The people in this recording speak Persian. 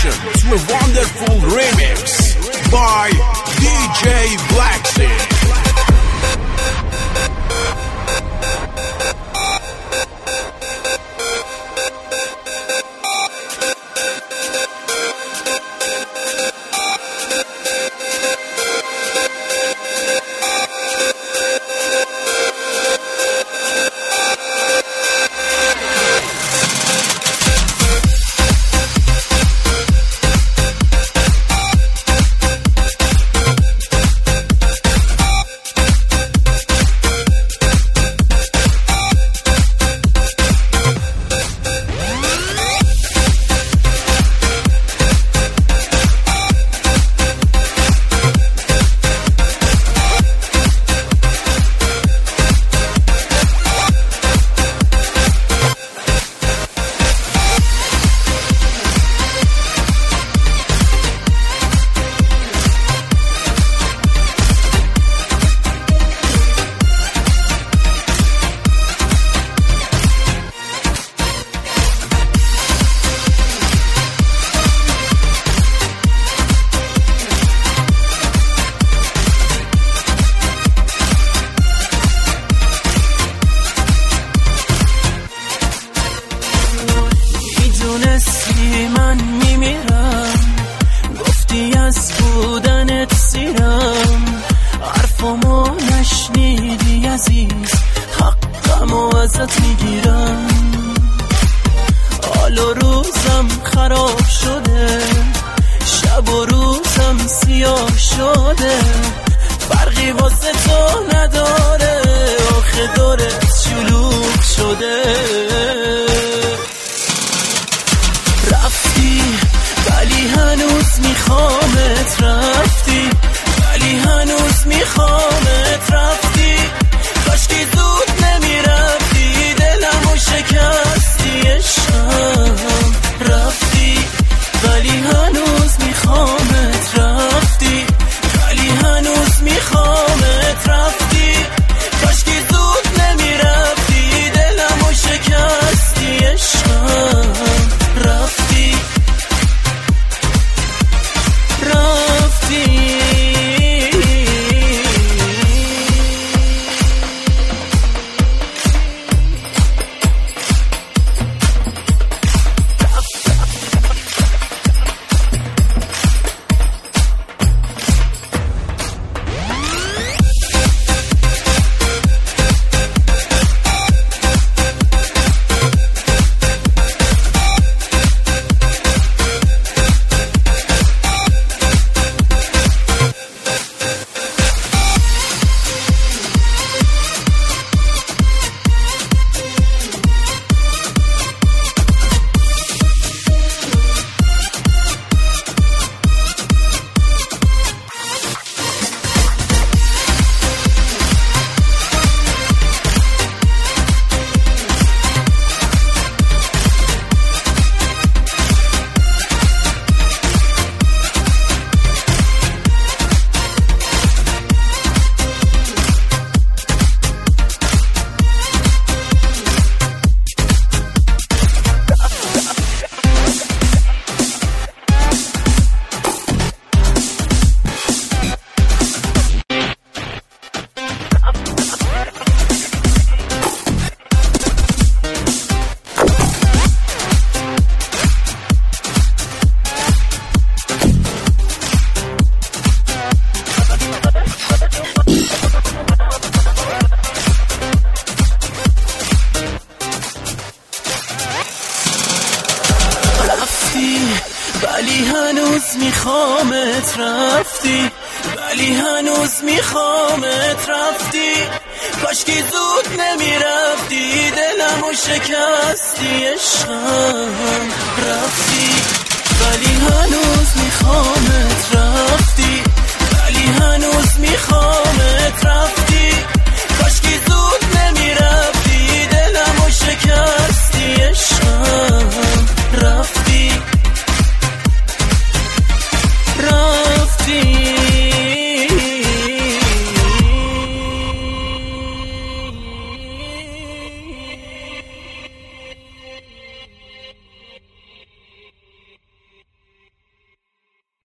reaction to a wonderful remix by DJ Blacksy. من میمیرم، گفتی از بودنت سیرم، حرفمو نشنیدی عزیز، حقمو ازت میگیرم. حال و روزم خراب شده، شب و روزم سیاه شده، فرقی واسه تو نداره، آخه دورت شلوغ شده. رفتی ولی هنوز میخوامت، رفتی ولی هنوز میخوامت، رفتی کاشکی زود نمیرفتی، دلمو شکستی عشقم. رفتی ولی هنوز میخوامت، رفتی ولی هنوز میخوامت، رفتی کاشکی زود نمیرفتی، دلمو شکستی عشقم. رفتی ولی هنوز میخوامت، رفتی ولی هنوز میخوامت، رفتی کاشکی زود نمیرفتی، دلمو شکستی عشقم. رفتی ولی هنوز میخوامت، رفتی